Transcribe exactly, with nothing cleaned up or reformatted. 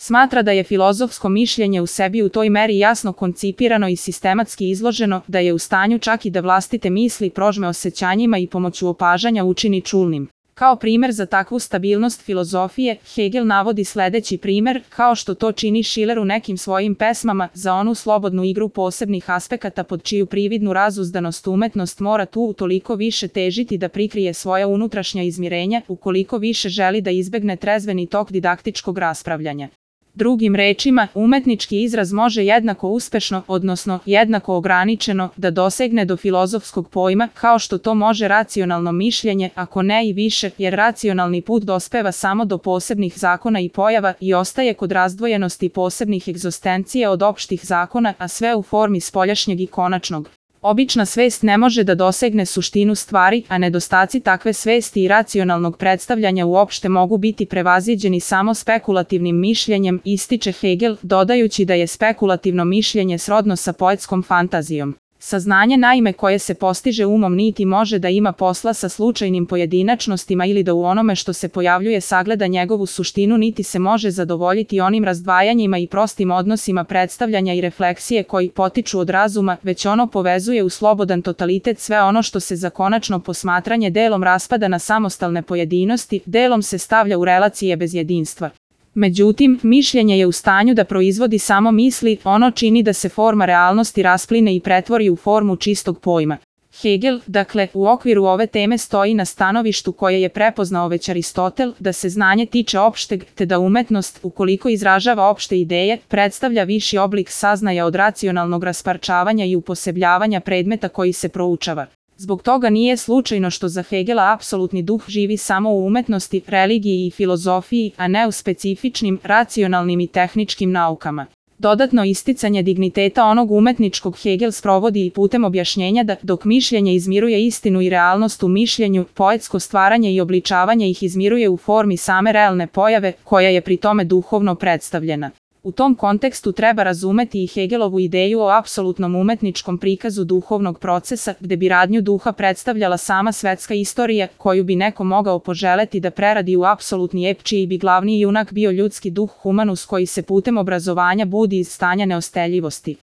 Smatra da je filozofsko mišljenje u sebi u toj meri jasno koncipirano i sistematski izloženo, da je u stanju čak i da vlastite misli prožme osjećanjima i pomoću opažanja učini čulnim. Kao primer za takvu stabilnost filozofije, Hegel navodi sledeći primer, kao što to čini Schiller u nekim svojim pesmama, za onu slobodnu igru posebnih aspekata pod čiju prividnu razuzdanost umetnost mora tu utoliko više težiti da prikrije svoja unutrašnja izmirenja, ukoliko više želi da izbegne trezveni tok didaktičkog raspravljanja. Drugim rečima, umetnički izraz može jednako uspešno, odnosno jednako ograničeno, da dosegne do filozofskog pojma, kao što to može racionalno mišljenje, ako ne i više, jer racionalni put dospeva samo do posebnih zakona i pojava i ostaje kod razdvojenosti posebnih egzistencija od opštih zakona, a sve u formi spoljašnjeg i konačnog. Obična svest ne može da dosegne suštinu stvari, a nedostaci takve svesti i racionalnog predstavljanja uopšte mogu biti prevaziđeni samo spekulativnim mišljenjem, ističe Hegel, dodajući da je spekulativno mišljenje srodno sa poetskom fantazijom. Saznanje naime koje se postiže umom niti može da ima posla sa slučajnim pojedinačnostima ili da u onome što se pojavljuje sagleda njegovu suštinu niti se može zadovoljiti onim razdvajanjima i prostim odnosima predstavljanja i refleksije koji potiču od razuma, već ono povezuje u slobodan totalitet sve ono što se za konačno posmatranje delom raspada na samostalne pojedinosti, delom se stavlja u relacije bez jedinstva. Međutim, mišljenje je u stanju da proizvodi samo misli, ono čini da se forma realnosti raspline i pretvori u formu čistog pojma. Hegel, dakle, u okviru ove teme stoji na stanovištu koje je prepoznao već Aristotel, da se znanje tiče opšteg, te da umetnost, ukoliko izražava opšte ideje, predstavlja viši oblik saznaja od racionalnog rasparčavanja i uposebljavanja predmeta koji se proučava. Zbog toga nije slučajno što za Hegela apsolutni duh živi samo u umetnosti, religiji i filozofiji, a ne u specifičnim, racionalnim i tehničkim naukama. Dodatno isticanje digniteta onog umetničkog Hegel sprovodi i putem objašnjenja da, dok mišljenje izmiruje istinu i realnost u mišljenju, poetsko stvaranje i obličavanje ih izmiruje u formi same realne pojave, koja je pri tome duhovno predstavljena. U tom kontekstu treba razumeti i Hegelovu ideju o apsolutnom umetničkom prikazu duhovnog procesa, gde bi radnju duha predstavljala sama svetska istorija, koju bi neko mogao poželeti da preradi u apsolutni ep, čiji bi glavni junak bio ljudski duh humanus koji se putem obrazovanja budi iz stanja neosteljivosti.